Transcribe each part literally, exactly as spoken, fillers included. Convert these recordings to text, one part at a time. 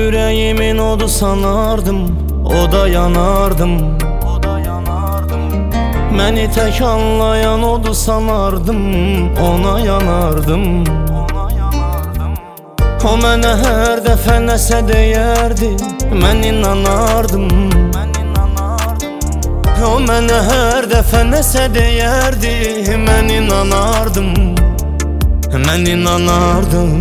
Yüreğimin odu sanardım, oda yanardım. Məni tək anlayan odu sanardım, ona yanardım. O mənə hər dəfə nəsə deyərdi, mən inanardım. O mənə hər dəfə nəsə deyərdi, mən inanardım. Mən inanardım.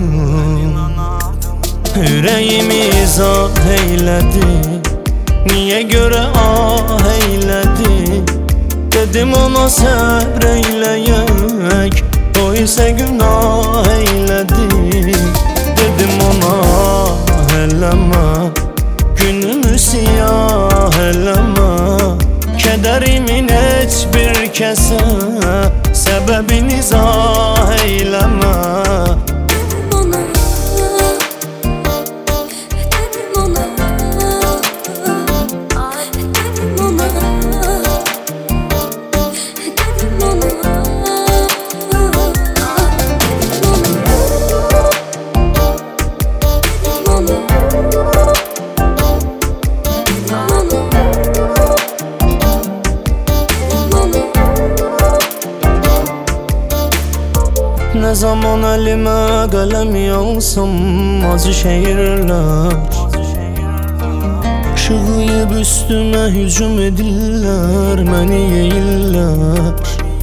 Ürəyimi izah eylədi, niyə görə ah eylədi? Dedim ona səbr eyləyək, o isə günah eylədi. Dedim ona eləmə, günümü siyah eləmə. Kədərimin heç bir kəsə səbəbini izah eyləmə. Nə zaman əlimə qələm alsam acı şeirlər Şığıyıb üstümə hücum edirlər, məni yeyirlər.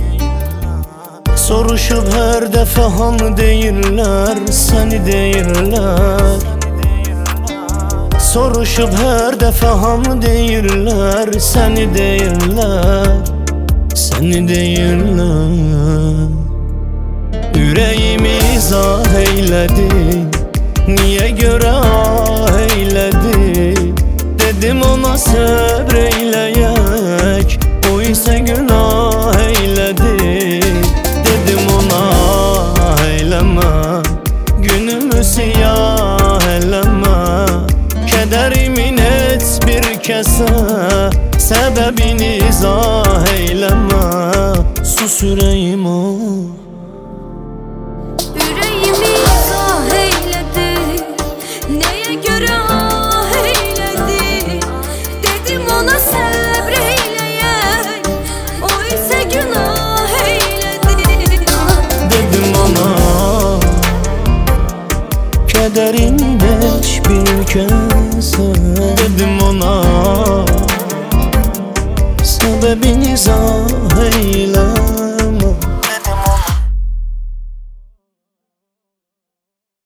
Soruşub hər dəfə hamı deyirlər, səni deyirlər. Soruşub hər dəfə hamı deyirlər, səni deyirlər. Səni deyirlər. Ürəyimi izah eylədi, niyə görə ah eylədi? Dedim ona səbr eyləyək, o isə günah eylədi. Dedim ona eyləmə, günümü siyah eləmə. Kədərimin heç bir kəsə səbəbini izah eyləmə. Sus ürəyim o. Yüreğimi izah eyledi, neye göre ah eyledi? Dedim ona səbr eyləyək, o isə günah eyledi. Dedim ona kədərin heç bir kəsə. Dedim ona səbəbini izah eylə.